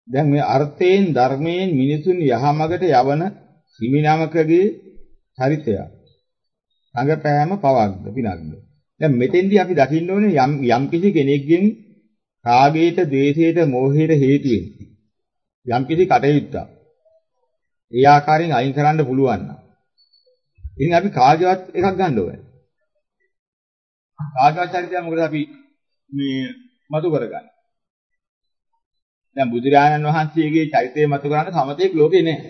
දැන් මේ අර්ථයෙන් ධර්මයෙන් මිනිසුන් යහමගට යවන හිමිනමකගේ චරිතය. රංගපෑම පවක්ද පිනක්ද? දැන් මෙතෙන්දී අපි දකින්න ඕනේ යම් කිසි කෙනෙක්ගෙන් රාගයට, ද්වේෂයට, මෝහයට හේතු වෙන්නේ. යම් කිසි කටයුත්තක්. ඒ ආකාරයෙන් අයින් කරන්න පුළුවන් නම්. ඉතින් අපි කාගේවත් එකක් ගන්න ඕනේ. කාගේවත් චරිතය මොකද අපි මේ මතු කරගන්නේ. දැන් බුදුරජාණන් වහන්සේගේ චරිතය මතු කරන්න සමතේක් ලෝකේ නැහැ.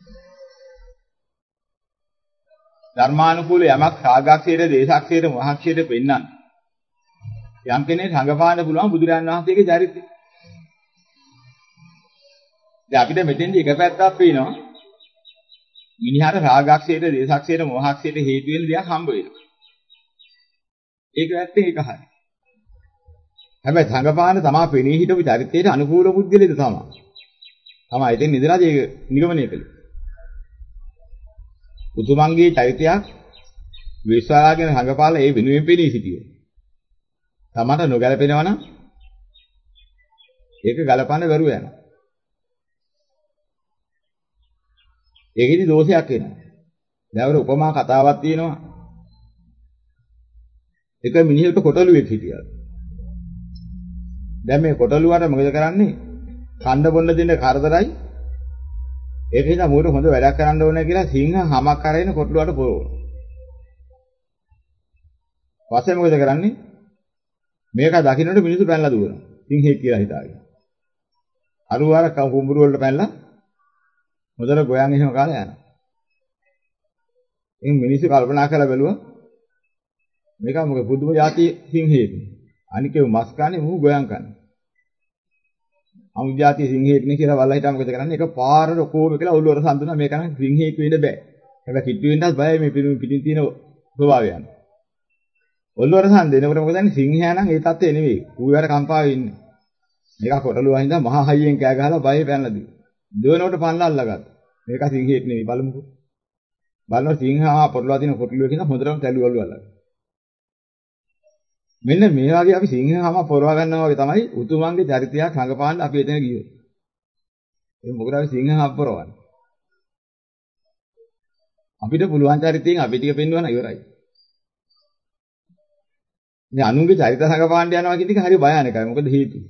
ධර්මානුකූල යමක් රාගක්ෂේත්‍ර, දේශක්ෂේත්‍ර, මොහක්ෂේත්‍ර පෙන්වන්න. යම් කෙනෙක් රඟපාන්න පුළුවන් බුදුරජාණන් වහන්සේගේ චරිතය. දැන් අපිට මෙතෙන්දි එක පැත්තක් පේනවා. මිනිහාට රාගක්ෂේත්‍ර, දේශක්ෂේත්‍ර, මොහක්ෂේත්‍ර හේතු වෙන දේක් හම්බ වෙනවා. ඒක ඇත්තේ ඒක හරියි. හැබැයි රඟපාන තමා පෙනී හිටපු චරිතයට අනුකූල පුද්ගලෙද තමයි. තමයි ඉතින් නිදලා ඒක නිගමනය කළේ. උතුමන්ගේ චරිතයක් විශ්වාසයෙන් රඟපාලා ඒ වෙනුවෙන් පෙනී සිටියේ. තමට නොගැලපෙනවා නම් ඒක ගලපන්න බැරුව යනවා. ඒකෙදි දෝෂයක් වෙනවා. දැන් උපමා කතාවක් තියෙනවා. එක මිනිහෙකුට කොටලුවෙක් හිටියා. දැන් මේ කොටලුවට මොකද කරන්නේ? කන්න බොන්න දෙන්න කරදරයි. ඒක නිසා මූට හොඳ වැඩක් කරන්න ඕනේ කියලා සිංහ හමක් අරගෙන කොටලුවට පොරවනවා. පස්සේ මොකද කරන්නේ? මේක දකින්නට මිනිස්සු පැනලා දුවනවා. සිංහෙක් කියලා හිතාගෙන. අරුවාර කුඹුරු වලට පැනලා මොදර ගෝයන් එහෙම කාලා යනවා. ඉතින් මිනිස්සු කල්පනා කරලා බැලුවා මේක මොකද පුදුම જાති සිංහෙක්. අනිකේ මස් කන්නේ මූ ගෝයන් කන්නේ. අමුතු જાති සිංහෙක් නේ කියලා වල්ලා හිටා මොකද කරන්නේ? ඒක පාරට කොහොම කියලා ඔළුවර සම්දුනා මේක නම් සිංහෙක් වෙන්න බෑ. හැබැයි කිට්ටු වෙන්නත් බයයි මේ පිටින් තියෙන ස්වභාවයන්. ඔළුවර සම්දෙනකොට මොකද දන්නේ සිංහයා නම් ඒ තත්ත්වේ නෙවෙයි. ඌ යාර කම්පාවේ ඉන්නේ. මේක කොටලුවා හින්දා මහා හයියෙන් කෑ ගහලා බයේ පැනලා දිව්වා. දුවනකොට පල්ලා අල්ලගත්තා. මේක සිංහෙක් නෙවෙයි බලමුකෝ. බලනවා සිංහා පොරලා දින කොටලුවකින් හොඳටම තැළුවලු අල්ලගත්තා. මෙන්න මේ වගේ අපි සිංහාම පොරවා ගන්නවා වගේ තමයි උතුමන්ගේ චරිතයක් රඟපාන්න අපි එතන ගියොත්. ඒ මොකද අපි සිංහාම පොරවන්නේ. අපිට පුළුවන් චරිතයෙන් අපි ටික පෙන්වන්න ඉවරයි. මේ අනුන්ගේ චරිත රඟපාන්න යනවා කියන එක හරි භයානකයි. මොකද හේතුව?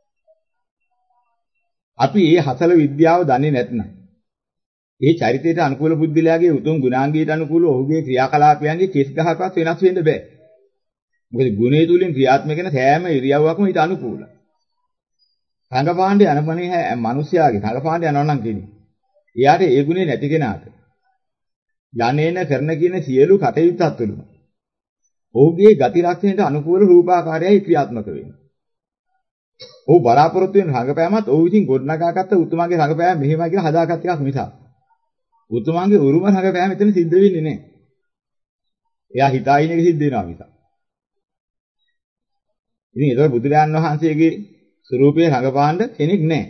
අපි මේ හසල විද්‍යාව දන්නේ නැත්නම් ඒ චරිතයට අනුකූල බුද්ධිලයාගේ උතුම් ගුණාංගයට අනුකූල ඔහුගේ ක්‍රියාකලාපයන්ගේ කිස් ගහකවත් වෙනස් වෙන්න බෑ. මොකද ගුණේ තුලින් ක්‍රියාත්මක වෙන සෑම ඉරියව්වක්ම ඊට අනුකූලයි. රංගපාණ්ඩේ අනපනේ මිනිස්යාගේ රංගපාණ්ඩේ යනවා නම් කියන්නේ. එයාට ඒ ගුණේ නැති කෙනාට යන්නේන කරන කියන සියලු කටයුත්තත් තුළම ඔහුගේ ගති ලක්ෂණයට අනුකූල රූපාකාරයයි ක්‍රියාත්මක වෙන්නේ. ඔහු බලාපොරොත්තු වෙන රංගපෑමත් ඔහු විසින් ගොඩනගාගත්ත උතුමන්ගේ රංගපෑම මෙහෙමයි කියලා හදාගත් එකක් මිසක්. උතුමන්ගේ උරුම රංගපෑම එතන සිද්ධ වෙන්නේ නැහැ. එයා හිතාගෙන එක සිද්ධ වෙනවා මිසක්. ඉතින් ඒක බුදුරජාණන් වහන්සේගේ ස්වරූපයේ රඟපාන්න කෙනෙක් නැහැ.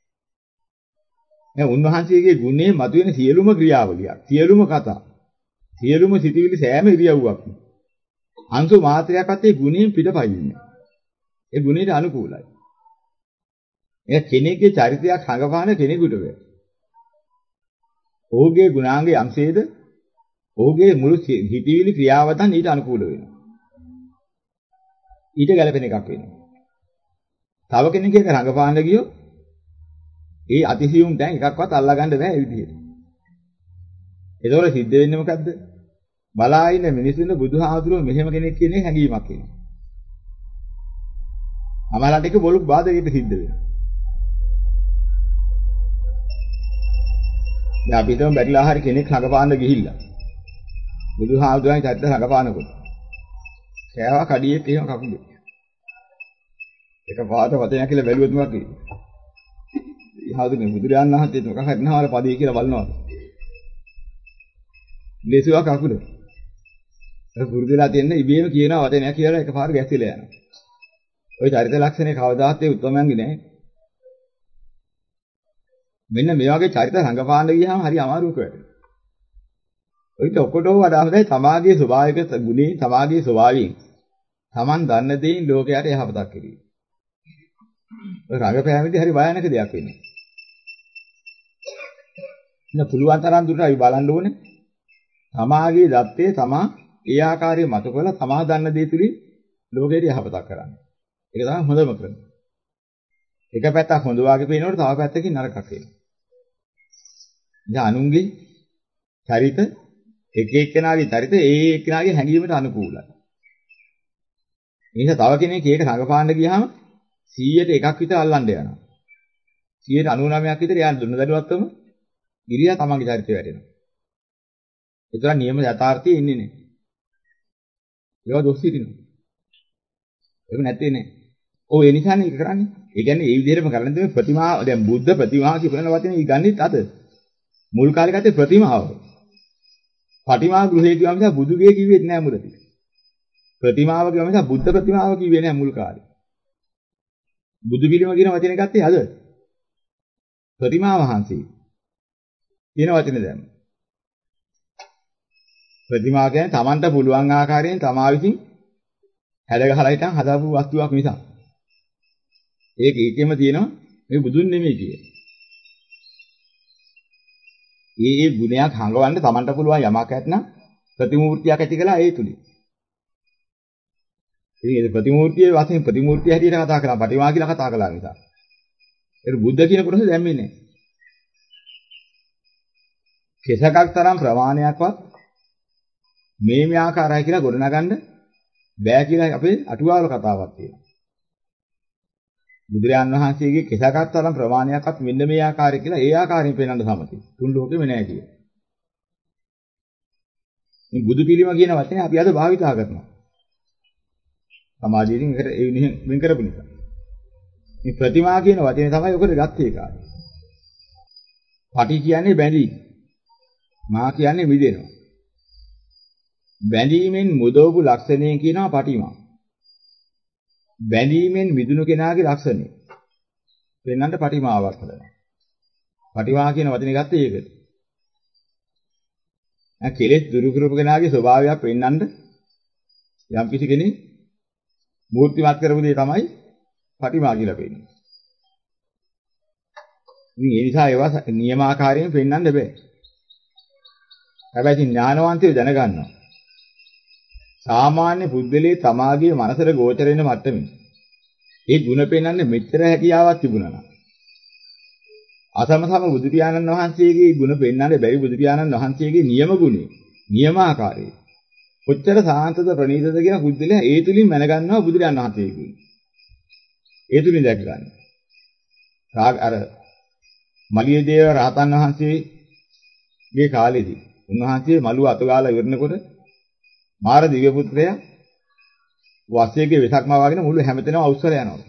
දැන් උන්වහන්සේගේ ගුණේ මතුවෙන සියලුම ක්‍රියාවලියක්, සියලුම කතා, සියලුම සිතිවිලි සෑම ඉරියව්වක්ම අංශු මාත්‍රයක්වත් ඒ ගුණයෙන් පිටපයින්නේ. ඒ ගුණයට අනුකූලයි. ඒ කෙනෙක්ගේ චරිතයක් රඟපාන කෙනෙකුට වේ. ඔහුගේ ගුණාංගයේ අංශයේද ඔහුගේ මුළු හිතවිලි ක්‍රියාවතන් ඊට අනුකූල වෙනවා. ඊට ගැලපෙන එකක් වෙනවා. තව කෙනෙක්ගේ රඟපාන්න ගියොත් ඒ අතිසියුම් දැන් එකක්වත් අල්ලගන්න බෑ ඒ විදිහට. ඒතකොට සිද්ධ වෙන්නේ මොකද්ද? බලා ඉන්න මිනිස්සුන්ට බුදුහාමුදුරුවෝ මෙහෙම කෙනෙක් කියන හැඟීමක් එනවා. අමලට එක බොළු බාධකෙට සිද්ධ වෙනවා. දැන් අපි හිතමු බැරිලා හරි කෙනෙක් රඟපාන්න ගිහිල්ලා. බුදුහාමුදුරුවන්ගේ චරිත රඟපානකොට. කෑවා කඩියෙක් එහෙම කකුලේ. එක පාට වතේ කියලා බැලුවොත් මොකක්ද? ඉහාදුනේ බුදුරජාණන් වහන්සේ මොකක් හරි නහවල පදේ කියලා බලනවා. ලේසුවක් කකුල. ඒක පුරුදුලා තියෙන ඉබේම කියනවා වතේ නෑ කියලා එකපාර ගැසිලා යනවා. ওই චරිත ලක්ෂණේ කවදාත් ඒ උත්තරමයන්ගේ නෑ. මෙන්න මේ වගේ චරිත රඟපාන්න ගියාම හරි අමාරුවක වැඩ. ඔයිට ඔකොටෝ වඩා හොඳයි තමාගේ ස්වභාවික ගුණේ තමාගේ ස්වභාවයෙන් Taman දන්න දේෙන් ලෝකයට යහපතක් කිරීම. ඔය රඟපෑමේදී හරි භයානක දෙයක් වෙනවා. ඉතින් පුළුවන් තරම් දුරට අපි බලන්න ඕනේ. තමාගේ දත්තේ තමා ඒ ආකාරයේ මත කරලා තමා දන්න දේ තුලින් ලෝකෙට යහපතක් කරන්න. ඒක තමයි හොඳම ක්‍රමය. එක පැත්තක් හොඳ වාගේ පේනකොට තව පැත්තකින් නරකක් වෙනවා. දැන් අනුන්ගේ චරිත එක එක්කෙනාගේ චරිත ඒ එක්කෙනාගේ හැඟීමට අනුකූලයි. එහෙනම් තව කෙනෙක් ඒක රඟපාන්න ගියාම 100ට එකක් විතර අල්ලන්න යනවා. 99ක් විතර යාන් දුන්න දඩුවත්වම ගිරියා තමන්ගේ චරිතය වැටෙනවා. ඒතර නියම යථාර්ථයේ ඉන්නේ නැහැ. ඒවා දොස් හිටිනවා. ඒක නැත්තේ නෑ. ඔව් ඒ නිසානේ ඒක කරන්නේ. ඒ කියන්නේ ඒ විදිහටම කරන්නේ මේ ප්‍රතිමා දැන් බුද්ධ ප්‍රතිමා කියන වචනේ ගන්නෙත් අද. මුල් කාලේ ගත්තේ ප්‍රතිමාව. පටිමා ගෘහේ කියවම නිසා බුදුගේ කිව්වෙත් නෑ මුලදී. ප්‍රතිමාව කියවම නිසා බුද්ධ ප්‍රතිමාව කිව්වේ නෑ මුල් කාලේ. බුදු පිළිම කියන වචනේ ගත්තේ අද. ප්‍රතිමා වහන්සේ කියන වචනේ දැම්ම. ප්‍රතිමා කියන්නේ Tamanට පුළුවන් ආකාරයෙන් තමා විසින් හැඩ ගහලා හිටන් හදාපු වස්තුවක් මිසක්. ඒක ඒකෙම තියෙනවා මේ බුදුන් නෙමෙයි කියේ. ඒ ගුණයක් හංගවන්න Tamanට පුළුවන් යමක් ඇතනම් ප්‍රතිමූර්තියක් ඇති කළා ඒ තුලින්. ඉතින් ඒ ප්‍රතිමූර්තියේ වශයෙන් ප්‍රතිමූර්තිය හැටියට කතා කරලා පටිමා කියලා කතා කළා නිසා. ඒක බුද්ධ කියන කොටස දැම්මේ නැහැ. කෙසකක් තරම් ප්‍රමාණයක්වත් මේ ආකාරයි කියලා ගොඩනගන්න බෑ කියලා අපේ අටුවාවල කතාවක් තියෙනවා. බුදුරජාන් වහන්සේගේ කෙසකක් තරම් ප්‍රමාණයක්වත් මෙන්න මේ ආකාරය කියලා ඒ ආකාරයෙන් පෙන්වන්න සමතයි. තුන් ලෝකෙම නැහැ කියලා. මේ බුදු පිළිම කියන වචනේ අපි අද භාවිතා කරනවා. සමාජයෙන් ඒකට ඒ විදිහෙන් වෙන් කරපු නිසා. මේ ප්‍රතිමා කියන වචනේ තමයි ඔකට ගත්තේ කාර්යය. පටි කියන්නේ බැඳී. මා කියන්නේ මිදෙනවා. බැඳීමෙන් මුදවපු ලක්ෂණය කියනවා පටිමා. බැඳීමෙන් මිදුණු කෙනාගේ ලක්ෂණය. වෙනන්ට පටිමාවක් හදනවා. පටිමා කියන වචනේ ගත්තේ ඒකද. කෙලෙස් දුරු කරපු කෙනාගේ ස්වභාවයක් වෙන්නන්න යම් කිසි කෙනෙක් මූර්තිමත් කරපු දේ තමයි පටිමා කියලා පෙන්නන්නේ. ඉතින් ඒ නිසා ඒවා නියමාකාරයෙන් පෙන්වන්න බෑ. හැබැයි ඥානවන්තයෝ දැනගන්නවා. සාමාන්‍ය පුද්ගලයේ තමාගේ මනසට ගෝචර වෙන මට්ටමින් ඒ ಗುಣ පෙන්වන්නේ මෙච්චර හැකියාවක් තිබුණා නම් අසමසම බුදු පියාණන් වහන්සේගේ ගුණ පෙන්වන්න බැරි බුදු පියාණන් වහන්සේගේ නියම ගුණේ නියමාකාරයේ කොච්චර සාන්තද ප්‍රණීතද කියන බුද්ධලයා ඒ තුලින් මැනගන්නවා බුදුරජාණන් වහන්සේගේ ගුණ. ඒ තුලින් දැක ගන්න. අර මලියදේව රහතන් වහන්සේගේ කාලේදී උන්වහන්සේ මළුව අතගාලා ඉවරනකොට මාර දිව්‍ය පුත්‍රයා වස්සේගේ වෙසක්ම වගේ මුළු හැමතැනම අවශ්‍යල යනවා.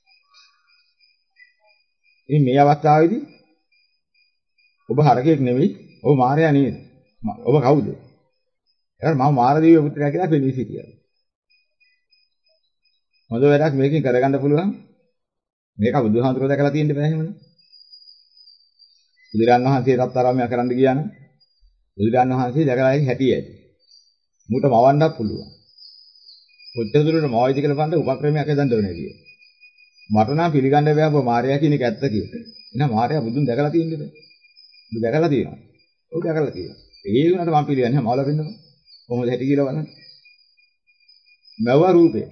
ඉතින් මේ අවස්ථාවේදී ඔබ හරකෙක් නෙවෙයි, ඔබ මාරයා නෙවෙයි. ඔබ කවුද? එහෙනම් මම මාර දිව්‍ය පුත්‍රයා කියලා පෙනී සිටියා. හොඳ වැඩක් මේකෙන් කරගන්න පුළුවන්. මේක බුදුහාමුදුරුවෝ දැකලා තියෙන්න බෑ එහෙමනේ. බුදුරන් වහන්සේ රත්තරාමයක් කරන්න ගියා නම් බුදුරන් වහන්සේ දැකලා හැටි ඇති. මුට මවන්නත් පුළුවන්. කොච්චර දුරට මවයිද කියලා බලන්න උපක්‍රමයක් හදන්න ඕනේ කියලා. මට නම් පිළිගන්න බෑ ඔබ මාර්යා කියන එක ඇත්ත කියලා. එහෙනම් මාර්යා බුදුන් දැකලා තියෙන්නේ බෑ. ඔබ දැකලා තියෙනවා. ඔව් දැකලා තියෙනවා. ඒ වුණාට මම පිළිගන්නේ නැහැ මවලා වෙන්නම. කොහොමද හැටි කියලා බලන්න. මව රූපේ.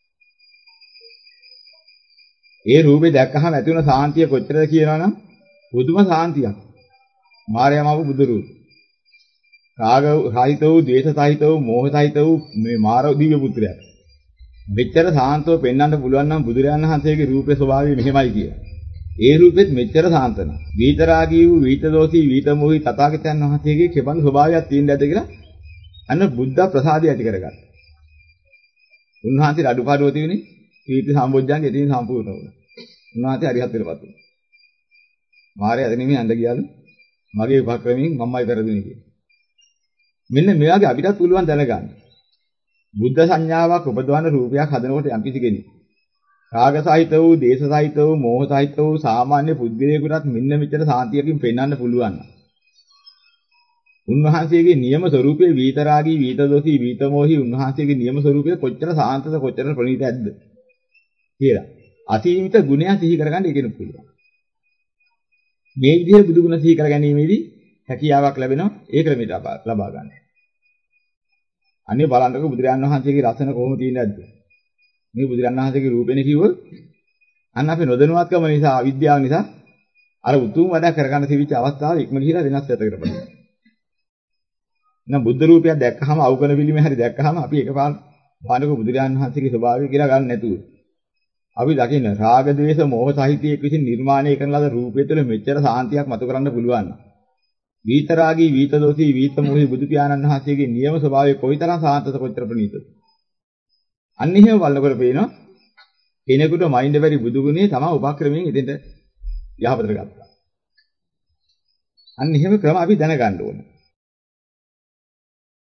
ඒ රූපේ දැක්කහම ඇති වෙන සාන්තිය කොච්චරද කියනවනම් පුදුම සාන්තියක්. මාර්යා මව බුදු රූපේ. රාග සහිත වූ, ද්වේෂ සහිත වූ, මෝහ සහිත වූ මේ මාර දිව්‍ය පුත්‍රයා. මෙච්චර සාන්තව පෙන්වන්න පුළුවන් නම් බුදුරජාණන් වහන්සේගේ රූපේ ස්වභාවය මෙහෙමයි කියලා. ඒ රූපෙත් මෙච්චර සාන්තන. විතරාගී වූ, විතදෝසී, විතමෝහි තථාගතයන් වහන්සේගේ කෙබඳු ස්වභාවයක් තියෙන්න ඇද කියලා අන්න බුද්ධ ප්‍රසාදය ඇති කරගත්තා. උන්වහන්සේ අඩුපාඩුව තියෙන්නේ කීර්ති සම්බොජ්ජංගේ ඉතින් සම්පූර්ණ වුණා. උන්වහන්සේ අරිහත් වෙලපත් වුණා. මාරය අද නෙමෙයි අඬ ගියාලු. මගේ උපක්‍රමයෙන් මම්මයි කරදුනේ කියලා. මෙන්න මේ වගේ අපිටත් පුළුවන් දැනගන්න. බුද්ධ සංඥාවක් උපදවන රූපයක් හදනකොට යම්කිසි කෙනෙක් රාග සහිත වූ, දේශ සහිත වූ, මෝහ සහිත වූ සාමාන්‍ය පුද්ගලයෙකුටත් මෙන්න මෙච්චර සාන්තියකින් පෙන්වන්න පුළුවන්. උන්වහන්සේගේ නියම ස්වરૂපයේ විතරාගී, විතදෝසී, විතමෝහි උන්වහන්සේගේ නියම ස්වરૂපයේ කොච්චර සාන්තද කොච්චර ප්‍රණීතයක්ද කියලා. අසීමිත ගුණයන් සිහි කරගන්න ඒකෙනුත් පුළුවන්. මේ විදිහේ බුදු ගුණ සිහි කර ගැනීමේදී හැකියාවක් ලැබෙනවා ඒ ක්‍රමයට ලබා ගන්න. අනේ බලන්නකො බුදුරජාණන් වහන්සේගේ රසන කොහොම තියෙන්නේ නැද්ද? මේ බුදුරජාණන් වහන්සේගේ රූපෙනේ කිව්වොත් අන්න අපි නොදැනුවත්කම නිසා අවිද්‍යාව නිසා අර උතුම් වැඩ කරගන්න තිබිච්ච අවස්ථාව ඉක්ම ගිහිලා වෙනස් පැත්තකට පදිනවා. එහෙනම් බුද්ධ රූපයක් දැක්කහම අවකන පිළිමේ හරි දැක්කහම අපි එකපාර බලනකො බුදුරජාණන් වහන්සේගේ ස්වභාවය කියලා ගන්න නැතුව අපි දකින්න රාග ద్వේෂ මෝහ සහිතයේ විසින් නිර්මාණය කරන ලද රූපය තුළ මෙච්චර සාන්තියක් මතු කරන්න පුළුවන්. විතරාගී විතදෝසී විතමෝහි බුදු පියාණන් වහන්සේගේ නියම ස්වභාවය කොයිතරම් සාන්තද කොයිතර ප්‍රණීතද. අන්න එහෙම බලනකොට පේනවා කෙනෙකුට මයින්ඩ් බැරි බුදු ගුණේ තමයි උපක්‍රමයෙන් ඉතින්ට යහපතට ගත්තා. අන්න එහෙම ක්‍රම අපි දැනගන්න ඕනේ.